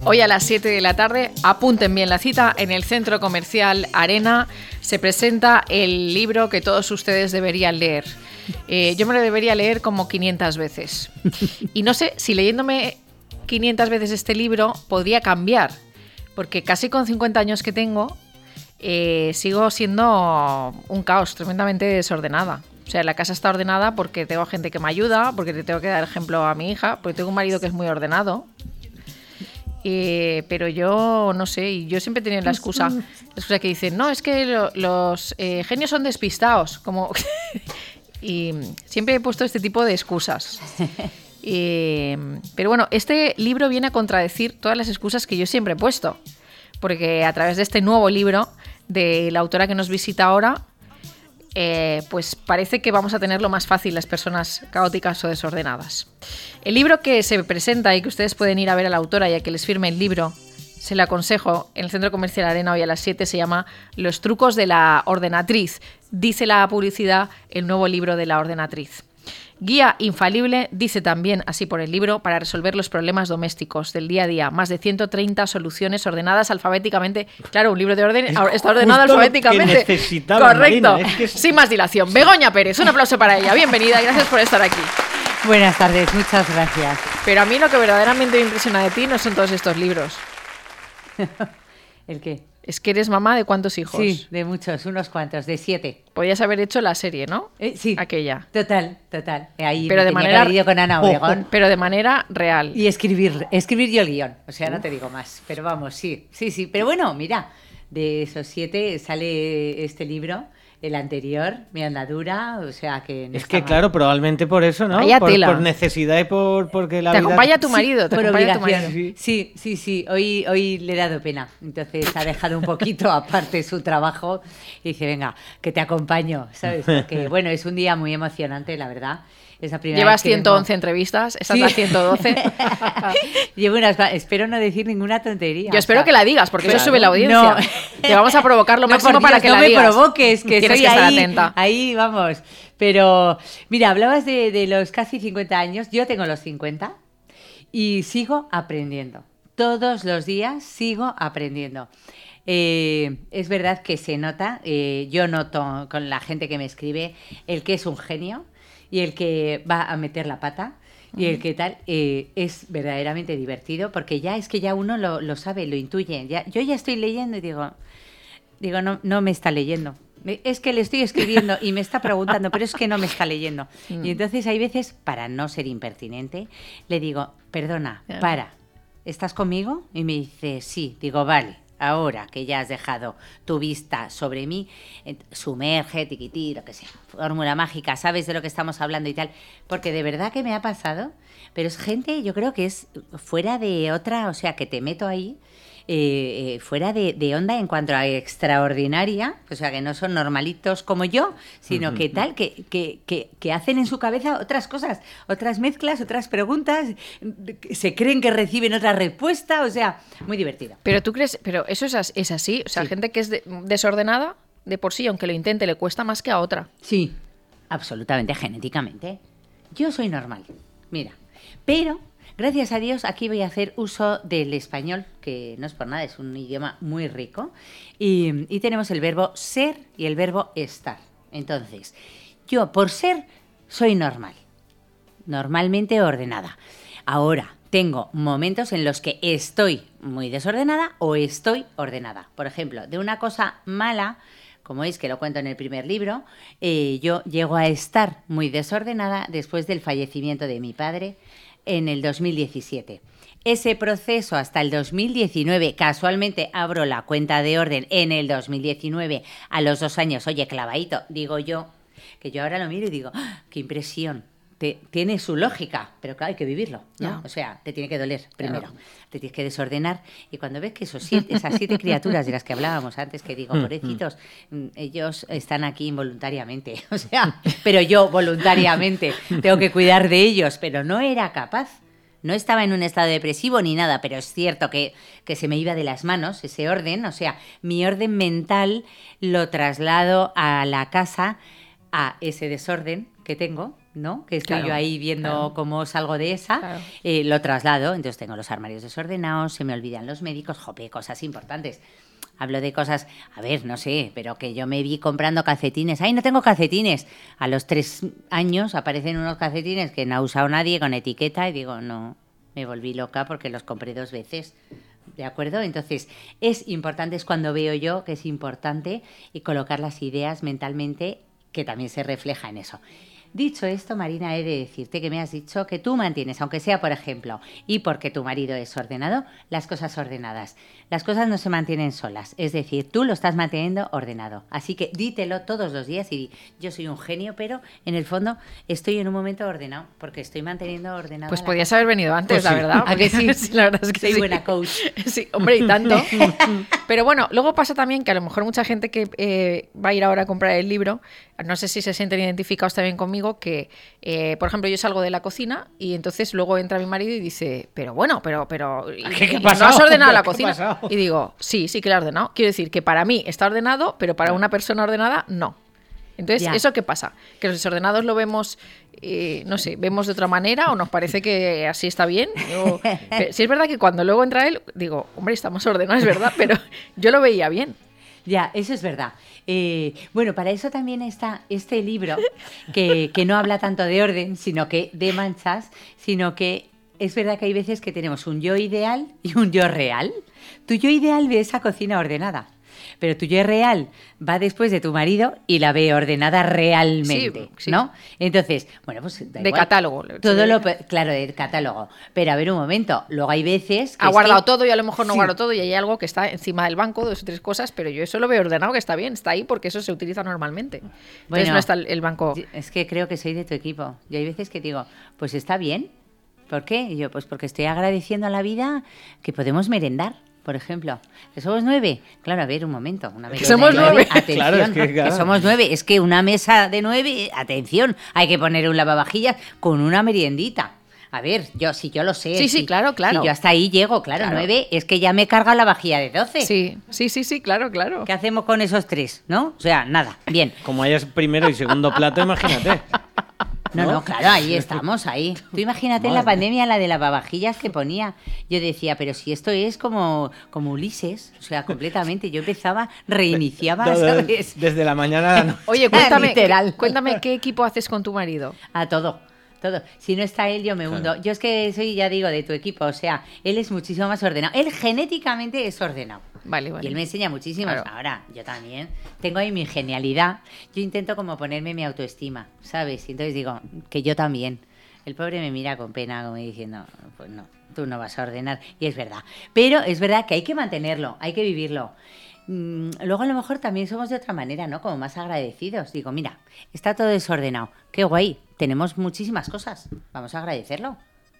Hoy a las 7 de la tarde, apunten bien la cita, en el Centro Comercial Arena se presenta el libro que todos ustedes deberían leer. Yo me lo debería leer como 500 veces. Y no sé si leyéndome 500 veces este libro podría cambiar, porque casi con 50 años que tengo, sigo siendo un caos, tremendamente desordenada. O sea, la casa está ordenada porque tengo gente que me ayuda, porque te tengo que dar ejemplo a mi hija, porque tengo un marido que es muy ordenado. Pero yo no sé, y yo siempre he tenido la excusa que dicen, no, es que los genios son despistados, como y siempre he puesto este tipo de excusas. Pero bueno, este libro viene a contradecir todas las excusas que yo siempre he puesto, porque a través de este nuevo libro de la autora que nos visita ahora, pues parece que vamos a tenerlo más fácil las personas caóticas o desordenadas. El libro que se presenta y que ustedes pueden ir a ver a la autora y a que les firme el libro, se lo aconsejo, en el Centro Comercial Arena hoy a las 7, se llama Los trucos de la ordenatriz. Dice la publicidad, el nuevo libro de la ordenatriz. Guía infalible, dice también así por el libro, para resolver los problemas domésticos del día a día. Más de 130 soluciones ordenadas alfabéticamente. Claro, un libro de orden está ordenado alfabéticamente. Correcto. Sin más dilación. Begoña Pérez, un aplauso para ella. Bienvenida y gracias por estar aquí. Buenas tardes, muchas gracias. Pero a mí lo que verdaderamente me impresiona de ti no son todos estos libros. ¿El qué? Es que eres mamá de ¿cuántos hijos? Sí, de muchos, unos cuantos, de 7. Podías haber hecho la serie, ¿no? Sí. Aquella. Total. Ahí pero de manera con Ana Obregón. Pero de manera real. Y escribir yo el guión. O sea, no te digo más. Pero vamos, sí. Pero bueno, mira, de esos 7 sale este libro. El anterior, Mi andadura, o sea que... No es que claro, probablemente por eso, ¿no? Por necesidad y porque la vida... Te acompaña tu marido, te acompaña tu marido. Sí. Hoy le he dado pena. Entonces ha dejado un poquito aparte su trabajo y dice, venga, que te acompaño, ¿sabes? Porque, bueno, es un día muy emocionante, la verdad. Es la primera Llevas vez que 111 entrevistas, esta es la 112. Llevo espero no decir ninguna tontería. Yo espero que la digas, porque eso sube la audiencia. No. Te vamos a provocar lo máximo para que la digas. No me provoques, que tienes soy que estar atenta. Ahí vamos. Pero, mira, hablabas de los casi 50 años. Yo tengo los 50 y sigo aprendiendo. Todos los días sigo aprendiendo. Es verdad que se nota, yo noto con la gente que me escribe, el que es un genio y el que va a meter la pata y el que tal, es verdaderamente divertido porque ya es que ya uno lo sabe, lo intuye. Yo ya estoy leyendo y digo no me está leyendo. Es que le estoy escribiendo y me está preguntando, pero es que no me está leyendo. Y entonces hay veces, para no ser impertinente, le digo, perdona, ¿estás conmigo? Y me dice, sí. Digo, vale. Ahora que ya has dejado tu vista sobre mí, sumerge, tiquití, lo que sea, fórmula mágica, sabes de lo que estamos hablando y tal, porque de verdad que me ha pasado, pero es gente, yo creo que es fuera de otra, o sea, que te meto ahí, fuera de onda en cuanto a extraordinaria, o sea, que no son normalitos como yo, sino que tal, que hacen en su cabeza otras cosas, otras mezclas, otras preguntas, se creen que reciben otra respuesta, o sea, muy divertido. Pero tú crees, pero eso es así, o sea, gente que es desordenada, de por sí, aunque lo intente, le cuesta más que a otra. Sí, absolutamente, genéticamente. Yo soy normal, mira, pero... Gracias a Dios, aquí voy a hacer uso del español, que no es por nada, es un idioma muy rico. Y tenemos el verbo ser y el verbo estar. Entonces, yo por ser soy normal, normalmente ordenada. Ahora, tengo momentos en los que estoy muy desordenada o estoy ordenada. Por ejemplo, de una cosa mala, como es que lo cuento en el primer libro, yo llego a estar muy desordenada después del fallecimiento de mi padre, en el 2017. Ese proceso hasta el 2019, casualmente abro la cuenta de orden en el 2019, a los 2 años, oye, clavadito, digo yo, que yo ahora lo miro y digo, ¡ah, qué impresión! Tiene su lógica, pero claro, hay que vivirlo, ¿no? Yeah. O sea, te tiene que doler primero, te tienes que desordenar y cuando ves que esas 7 criaturas de las que hablábamos antes, que digo, pobrecitos, ellos están aquí involuntariamente, o sea, pero yo voluntariamente tengo que cuidar de ellos, pero no era capaz. No estaba en un estado depresivo ni nada, pero es cierto que se me iba de las manos ese orden, o sea, mi orden mental lo traslado a la casa, a ese desorden que tengo, ¿no? Que estoy yo ahí viendo cómo salgo de esa, lo traslado. Entonces tengo los armarios desordenados, se me olvidan los médicos, cosas importantes. Hablo de cosas, a ver, no sé, pero que yo me vi comprando calcetines. ¡Ay, no tengo calcetines! A los 3 años aparecen unos calcetines que no ha usado nadie con etiqueta y digo, no, me volví loca porque los compré 2 veces. ¿De acuerdo? Entonces, es importante, es cuando veo yo que es importante y colocar las ideas mentalmente, que también se refleja en eso. Dicho esto, Marina, he de decirte que me has dicho que tú mantienes, aunque sea por ejemplo, y porque tu marido es ordenado, las cosas ordenadas. Las cosas no se mantienen solas, es decir, tú lo estás manteniendo ordenado. Así que dítelo todos los días y di, yo soy un genio, pero en el fondo estoy en un momento ordenado, porque estoy manteniendo ordenado. Pues podías haber venido antes, la verdad. ¿A que sí? Sí, la verdad es que soy buena coach. Sí, hombre, y tanto. Pero bueno, luego pasa también que a lo mejor mucha gente que va a ir ahora a comprar el libro, no sé si se sienten identificados también conmigo, que, por ejemplo, yo salgo de la cocina y entonces luego entra mi marido y dice, pero bueno, pero ¿Qué ¿no has ordenado la cocina? Y digo, sí que la he ordenado. Quiero decir que para mí está ordenado, pero para una persona ordenada, no. Entonces, ¿eso qué pasa? Que los desordenados lo vemos, no sé, vemos de otra manera o nos parece que así está bien. Sí es verdad que cuando luego entra él, digo, hombre, estamos ordenados, es verdad, pero yo lo veía bien. Ya, eso es verdad. Bueno, para eso también está este libro que no habla tanto de orden, sino que de manchas, sino que es verdad que hay veces que tenemos un yo ideal y un yo real. Tu yo ideal ve esa cocina ordenada, pero tu yo real va después de tu marido y la ve ordenada realmente, sí. ¿No? Entonces, bueno, pues da de igual. Catálogo. Claro, de catálogo. Pero a ver, un momento, luego hay veces que ha guardado todo y a lo mejor no guardo todo y hay algo que está encima del banco, 2 o 3 cosas, pero yo eso lo veo ordenado, que está bien, está ahí porque eso se utiliza normalmente. Entonces bueno, no está el banco. Es que creo que soy de tu equipo. Yo hay veces que digo, pues está bien. ¿Por qué? Y yo, pues porque estoy agradeciendo a la vida que podemos merendar. Por ejemplo, que somos 9. Claro, a ver, un momento. Que somos 9. Atención, claro, que somos 9. Es que una mesa de 9, atención, hay que poner un lavavajillas con una meriendita. A ver, si yo lo sé. Sí, claro. Si yo hasta ahí llego, claro, 9, es que ya me he cargado la vajilla de 12. Sí, claro. ¿Qué hacemos con esos 3, no? O sea, nada, bien. Como hayas primero y segundo plato, imagínate. No, claro, ahí estamos, ahí. Tú imagínate en la pandemia la de lavavajillas que ponía. Yo decía, pero si esto es como Ulises, o sea, completamente. Yo empezaba, reiniciaba, ¿sabes? Desde la mañana a la noche. Oye, cuéntame qué equipo haces con tu marido. A todo. Si no está él, yo me hundo. Yo es que soy, ya digo, de tu equipo. O sea, él es muchísimo más ordenado. Él genéticamente es ordenado. Vale. Y él me enseña muchísimo. Claro. Ahora, yo también tengo ahí mi genialidad. Yo intento como ponerme mi autoestima, ¿sabes? Y entonces digo, que yo también. El pobre me mira con pena como diciendo, pues no, tú no vas a ordenar. Y es verdad. Pero es verdad que hay que mantenerlo, hay que vivirlo. Luego a lo mejor también somos de otra manera, ¿no? Como más agradecidos. Digo, mira, está todo desordenado. Qué guay, tenemos muchísimas cosas. Vamos a agradecerlo.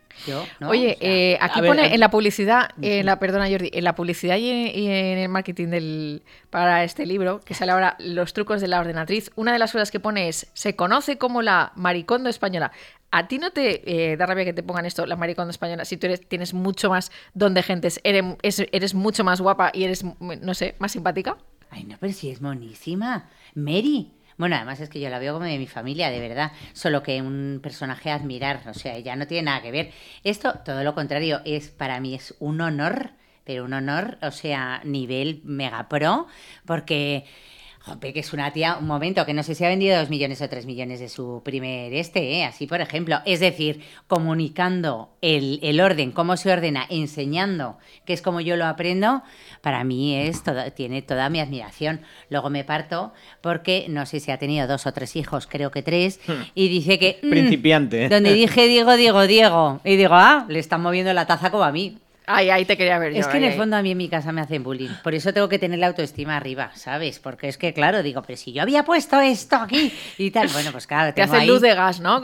¿No? Oye, o sea, aquí pone en la publicidad, perdona Jordi, en la publicidad y en el marketing para este libro, que sale ahora, los trucos de la ordenatriz, una de las cosas que pone es, se conoce como la maricondo española. ¿A ti no te da rabia que te pongan esto, la maricondo española, si tú tienes mucho más don de gentes, eres mucho más guapa y eres, no sé, más simpática? Ay, no, pero si es monísima. Mary. Bueno, además es que yo la veo como de mi familia, de verdad. Solo que un personaje a admirar, o sea, ya no tiene nada que ver. Esto, todo lo contrario, para mí es un honor, pero un honor, o sea, nivel mega pro, porque... Jope, que es una tía, un momento, que no sé si ha vendido 2 millones o 3 millones de su primer así por ejemplo. Es decir, comunicando el orden, cómo se ordena, enseñando, que es como yo lo aprendo, para mí tiene toda mi admiración. Luego me parto porque no sé si ha tenido 2 o 3 hijos, creo que 3, y dice que... Principiante. Donde dije Diego, y digo, le están moviendo la taza como a mí. Ahí te quería ver yo. Es que en el fondo a mí en mi casa me hacen bullying. Por eso tengo que tener la autoestima arriba, ¿sabes? Porque es que, claro, digo, pero si yo había puesto esto aquí y tal. Bueno, pues claro, te hace luz de gas, ¿no?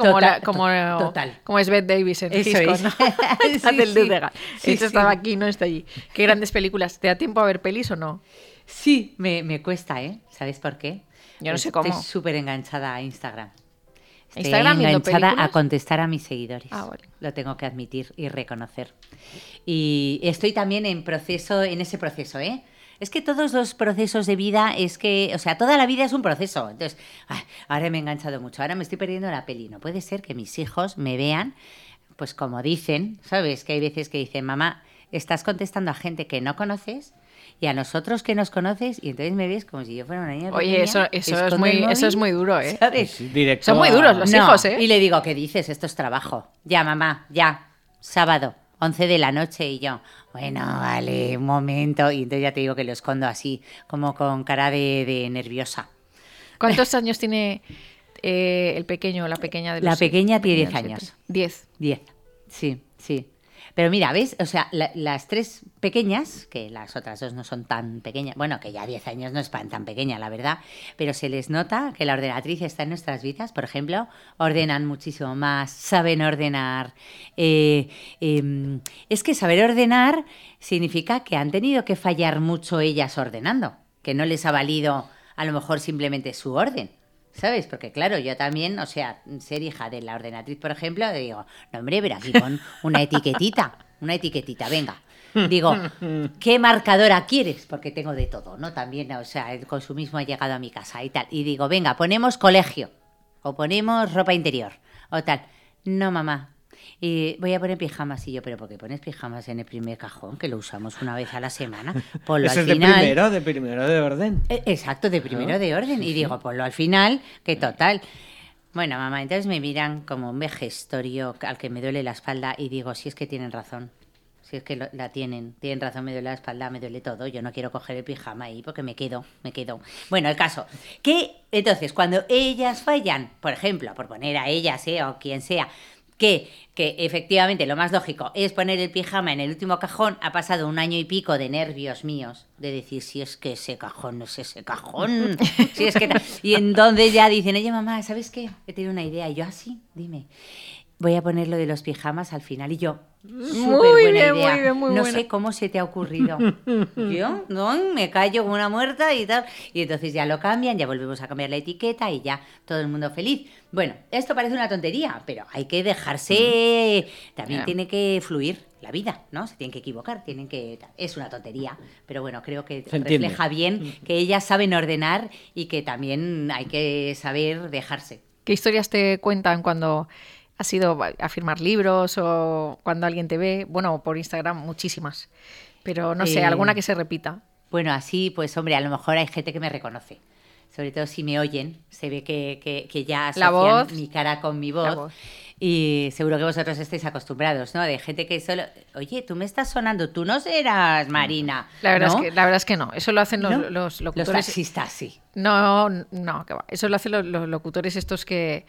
Total. Como es Bette Davis en Hitchcock, ¿no? Te hace luz de gas. Esto estaba aquí, no está allí. Qué grandes películas. ¿Te da tiempo a ver pelis o no? Sí, me cuesta, ¿eh? ¿Sabes por qué? Yo no sé cómo. Estoy súper enganchada a Instagram. Estoy Instagram enganchada a contestar a mis seguidores. Vale. Lo tengo que admitir y reconocer. Y estoy también en ese proceso, ¿eh? Es que todos los procesos de vida toda la vida es un proceso. Entonces, ahora me he enganchado mucho, ahora me estoy perdiendo la peli. No puede ser que mis hijos me vean, pues como dicen, ¿sabes? Que hay veces que dicen, mamá, estás contestando a gente que no conoces y a nosotros que nos conoces, y entonces me ves como si yo fuera una niña pequeña. Oye, eso es muy duro, ¿eh? ¿Sabes? Sí, directo son muy duros los hijos, ¿eh? Y le digo, ¿qué dices? Esto es trabajo. Ya, mamá, ya. Sábado, 11 de la noche, y yo, bueno, vale, un momento. Y entonces ya te digo que lo escondo así, como con cara de nerviosa. ¿Cuántos años tiene el pequeño o la pequeña de los La pequeña tiene 10 años. 10. 10, sí. Pero mira, ¿ves? O sea, las 3 pequeñas, que las otras 2 no son tan pequeñas, bueno, que ya 10 años no es tan pequeña, la verdad, pero se les nota que la ordenatriz está en nuestras vidas. Por ejemplo, ordenan muchísimo más, saben ordenar. Es que saber ordenar significa que han tenido que fallar mucho ellas ordenando, que no les ha valido a lo mejor simplemente su orden. ¿Sabes? Porque claro, yo también, o sea, ser hija de la ordenatriz, por ejemplo, digo, no hombre, pero aquí pon una etiquetita, venga. Digo, ¿qué marcadora quieres? Porque tengo de todo, ¿no? También, o sea, el consumismo ha llegado a mi casa y tal. Y digo, venga, ponemos colegio, o ponemos ropa interior, o tal. No, mamá. Y voy a poner pijamas. Y yo, ¿pero por qué pones pijamas en el primer cajón? Que lo usamos una vez a la semana. Ponlo eso al es final. de primero de orden. Exacto, de primero de orden. Sí, y digo, ponlo al final, que total. Bueno, mamá, entonces me miran como un vejestorio al que me duele la espalda y digo, si es que tienen razón. Si es que tienen razón, me duele la espalda, me duele todo. Yo no quiero coger el pijama ahí porque me quedo. Bueno, el caso, que entonces cuando ellas fallan, por ejemplo, por poner a ellas, o quien sea, que efectivamente lo más lógico es poner el pijama en el último cajón, ha pasado 1 año y pico de nervios míos, de decir, si es que ese cajón no es ese cajón, si es que... Y entonces ya dicen, oye mamá, ¿sabes qué? He tenido una idea. Y yo, sí, dime. Voy a poner lo de los pijamas al final. Y yo, súper buena idea. No sé cómo se te ha ocurrido. Yo, no, me callo como una muerta y tal. Y entonces ya lo cambian, ya volvemos a cambiar la etiqueta y ya todo el mundo feliz. Bueno, esto parece una tontería, pero hay que dejarse... También tiene que fluir la vida, ¿no? Se tienen que equivocar, es una tontería, pero bueno, creo que refleja bien que ellas saben ordenar y que también hay que saber dejarse. ¿Qué historias te cuentan cuando has ido a firmar libros o cuando alguien te ve? Bueno, por Instagram muchísimas, pero no sé, alguna que se repita. Bueno, así pues hombre, a lo mejor hay gente que me reconoce. Sobre todo si me oyen, se ve que ya asocian mi cara con mi voz. Y seguro que vosotros estáis acostumbrados, ¿no? De gente que solo... Oye, tú me estás sonando, tú no serás Marina. La verdad es que no. Eso lo hacen los locutores... Los taxistas, sí. No, que va. Eso lo hacen los locutores estos que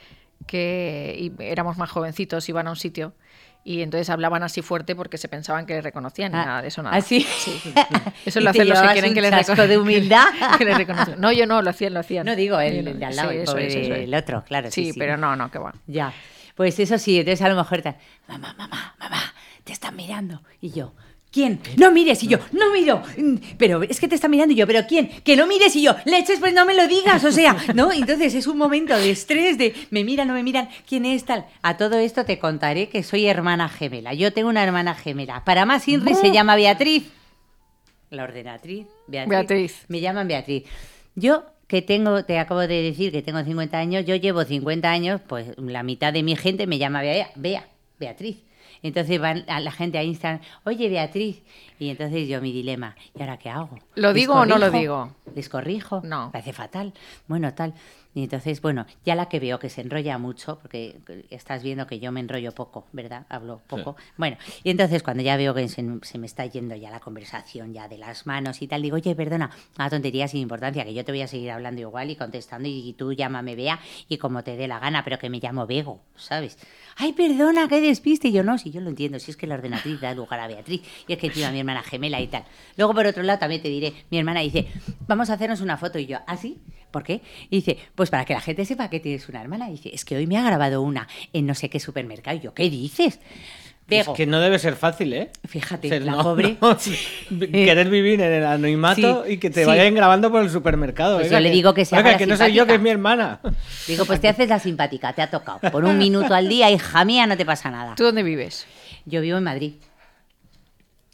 éramos más jovencitos, iban a un sitio y entonces hablaban así fuerte porque se pensaban que les reconocían y nada de eso, nada. ¿Ah, sí? Sí. Eso lo hacen los que quieren que les reconozcan. de humildad? Que les reconozcan. No, yo no, lo hacían. No digo el de al lado, sí, el otro, claro. Sí, pero no, que va. Ya, pues eso sí, entonces a lo mejor mamá, te están mirando. Y yo, ¿quién? No mires. Y yo, no miro. Pero es que te está mirando. Y yo, ¿pero quién? Que no mires. Y yo, leches, pues no me lo digas. O sea, ¿no? Entonces es un momento de estrés, de me miran, no me miran. ¿Quién es tal? A todo esto te contaré que soy hermana gemela. Yo tengo una hermana gemela. Para más Inri se llama Beatriz. La ordenatriz. Beatriz. Me llaman Beatriz. Yo que te acabo de decir que tengo 50 años. Yo llevo 50 años, pues la mitad de mi gente me llama Beatriz. Entonces van a la gente a Instagram, oye Beatriz, y entonces yo mi dilema, ¿y ahora qué hago? ¿Lo digo o no lo digo? ¿Les corrijo? No. Parece fatal. Bueno, tal. Y entonces, bueno, ya la que veo que se enrolla mucho, porque estás viendo que yo me enrollo poco, ¿verdad? Hablo poco. Sí. Bueno, y entonces cuando ya veo que se me está yendo ya la conversación ya de las manos y tal, digo, oye, perdona, una tontería sin importancia, que yo te voy a seguir hablando igual y contestando y tú llámame Bea y como te dé la gana, pero que me llamo Bego, ¿sabes? Ay, perdona, qué despiste. Y yo, no, si yo lo entiendo, si es que la ordenatriz da lugar a Beatriz y es que encima mi hermana gemela y tal. Luego, por otro lado, también te diré, mi hermana dice, vamos a hacernos una foto. Y yo, ¿ah, sí? ¿Por qué? Y dice, pues para que la gente sepa que tienes una hermana. Y dice, es que hoy me ha grabado una en no sé qué supermercado. Y yo, ¿qué dices? Bego. Es que no debe ser fácil, ¿eh? Fíjate, la pobre... Querer vivir en el anonimato y que te vayan grabando por el supermercado. Pues yo le digo que se haga la que no soy yo, que es mi hermana. Digo, pues te haces la simpática, te ha tocado. Por 1 minuto al día, hija mía, no te pasa nada. ¿Tú dónde vives? Yo vivo en Madrid.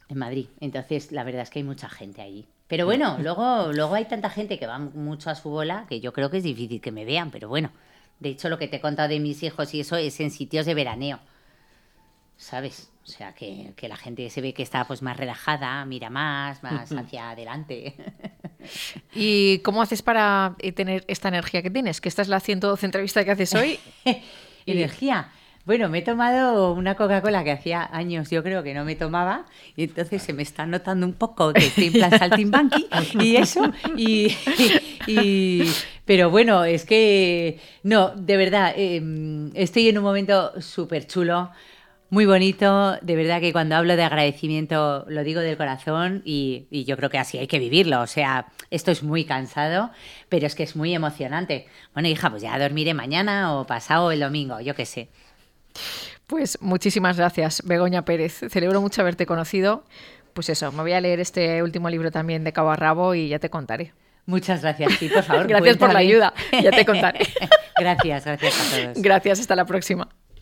En Madrid. Entonces, la verdad es que hay mucha gente allí. Pero bueno, luego hay tanta gente que va mucho a su bola que yo creo que es difícil que me vean, pero bueno. De hecho, lo que te he contado de mis hijos y eso es en sitios de veraneo, ¿sabes? O sea, que la gente se ve que está pues más relajada, mira más hacia adelante. ¿Y cómo haces para tener esta energía que tienes? Que esta es la 112 entrevista que haces hoy. Energía. Bueno, me he tomado una Coca-Cola que hacía años yo creo que no me tomaba y entonces se me está notando un poco que estoy en plan saltimbanqui y eso. Pero bueno, es que no, de verdad, estoy en un momento súper chulo, muy bonito. De verdad que cuando hablo de agradecimiento lo digo del corazón y yo creo que así hay que vivirlo. O sea, esto es muy cansado, pero es que es muy emocionante. Bueno, hija, pues ya dormiré mañana o pasado el domingo, yo qué sé. Pues muchísimas gracias, Begoña Pérez. Celebro mucho haberte conocido. Pues eso, me voy a leer este último libro también de cabo a rabo y ya te contaré. Muchas gracias, sí, por favor. Gracias por la ayuda, ya te contaré. Gracias a todos. Gracias, hasta la próxima.